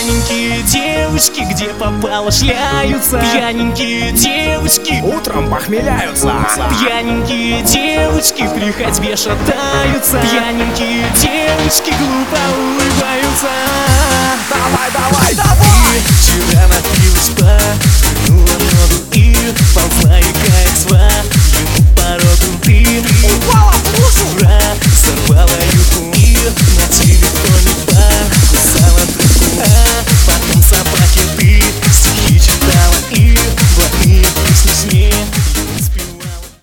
Пьяненькие девочки, где попало, шляются. Пьяненькие девочки утром похмеляются. Пьяненькие девочки при ходьбе шатаются. Пьяненькие девочки глупо улыбаются. Давай, давай, Ты вчера напилась по